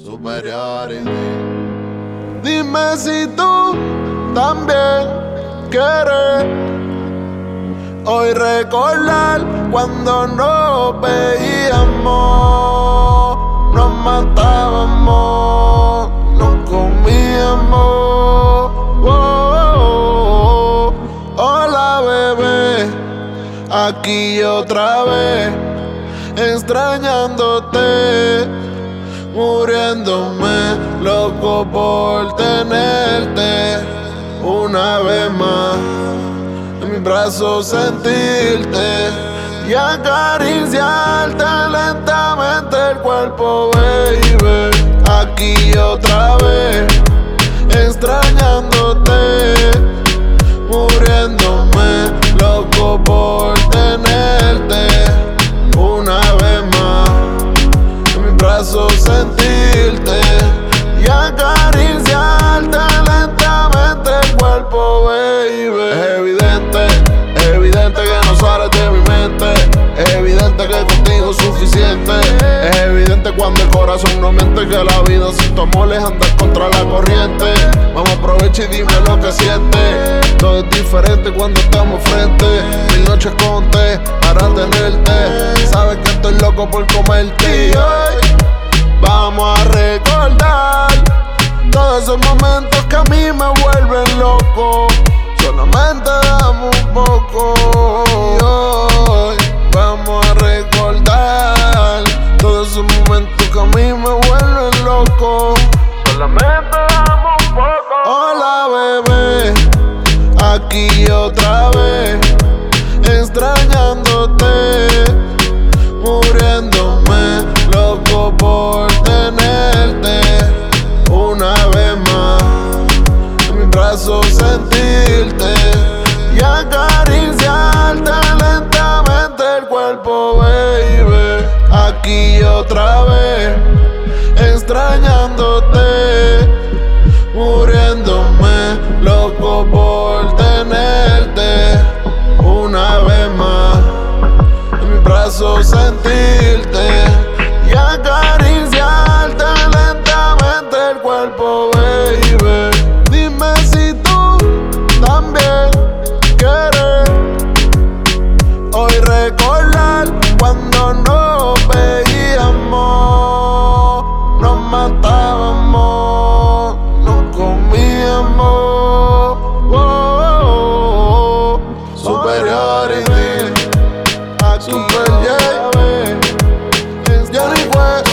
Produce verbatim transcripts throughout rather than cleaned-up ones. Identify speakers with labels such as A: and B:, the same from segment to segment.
A: Superiority. Dime si tú también quieres hoy recordar cuando nos veíamos, nos matábamos, nos comíamos. Oh, oh, oh. Hola bebé, aquí otra vez, extrañándote, muriéndome, loco por tenerte una vez más en mis brazos, sentirte y acariciarte lentamente el cuerpo, baby. Aquí otra vez, extrañándote, muriéndome, loco por tenerte una vez más en mis brazos, sentirte y acariciarte lentamente el cuerpo, baby. Es evidente, es evidente que no sales de mi mente. Es evidente que contigo es suficiente. Es evidente cuando el corazón no miente, que la vida sin tu amor es andar contra la corriente. Vamos, aprovecha y dime lo que sientes. Todo es diferente cuando estamos frente. Mil noches conté para tenerte. Sabes que estoy loco por comerte. Y hoy vamos a recordar todos esos momentos que a mí me vuelven loco. Solamente dame un poco. Y hoy vamos a recordar todos esos momentos que a mí me vuelven loco. Solamente dame un poco. Hola bebé, aquí otra vez, extrañándote, muriéndome, loco por tenerte una vez más en mis brazos, sentirte y acariciarte lentamente el cuerpo, baby. Aquí otra vez, extrañándote, muriéndome, loco por tenerte una vez más en mis brazos, sentirte y acariciarte lentamente el cuerpo, baby. Dime si tú también quieres hoy recordar cuando nos veíamos, nos matábamos, nos comíamos. Oh, oh, oh. Superiority, Super J, Johnny West,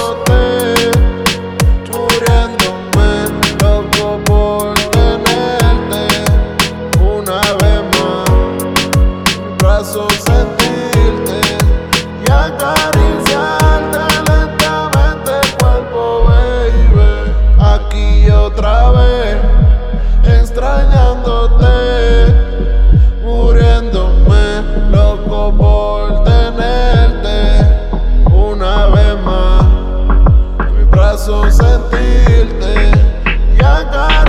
A: muriéndome, loco por tenerte una vez más en mis brazos, sentirte y acariciarte lentamente el cuerpo, baby. Aquí otra vez, extrañándote, muriéndome, loco por tenerte una vez más en mis brazos, sentirte y acariciarte